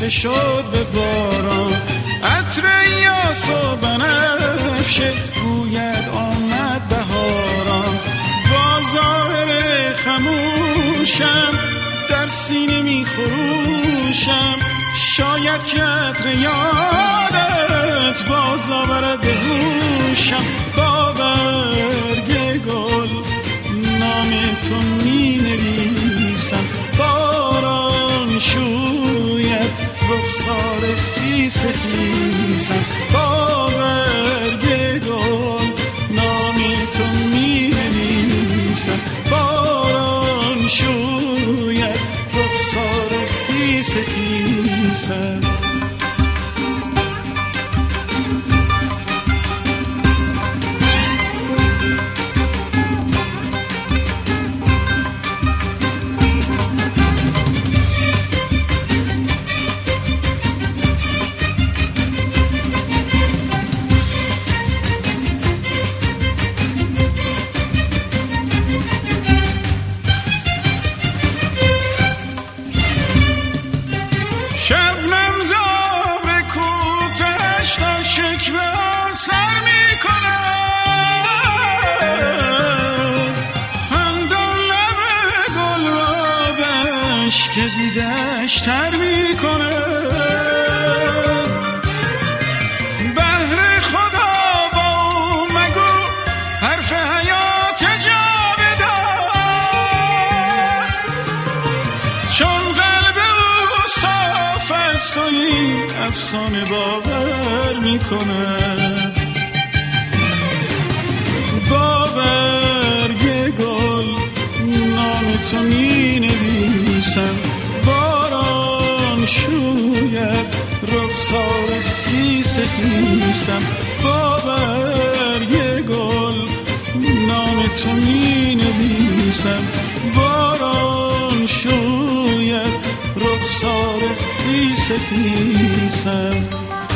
ریخته شد به باران. عطر یاس و بنفشه گوید آمد بهاران. با ظاهر خموشم در سینه می خروشم، شاید که عطر یادت باز آورد به هوشم. با برگ گل نام تو می نویسم، باران شوید رخسار خیس خیسم. با برگ گل نام تو می نویسم، باران شوید رخسار خیس خیسم. که دیدش تر میکنه. بهر خدا با مگو حرف حیات جاودان، چون قلب او صاف است و این افسانه باور میکنه. با برگ گل نام تو می نویسم، باران شوید رخسار خیس خیسم. با برگ گل نام تو می نویسم، باران شوید رخسار خیس خیسم.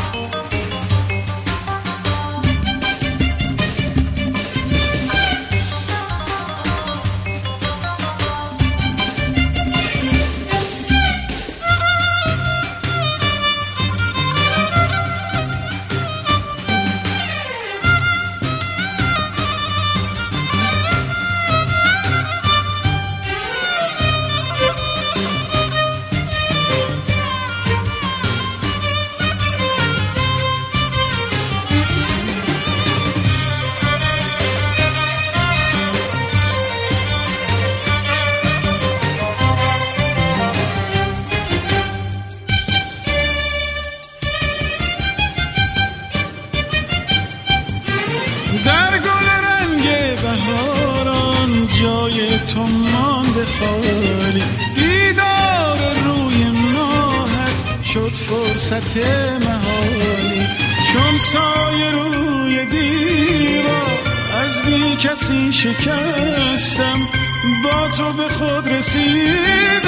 جای تو مانده خالی، دیدار روی ماهت شد فرصت محالی. چون سایه روی دیوار از بی کسی شکستم، با تو به خود رسید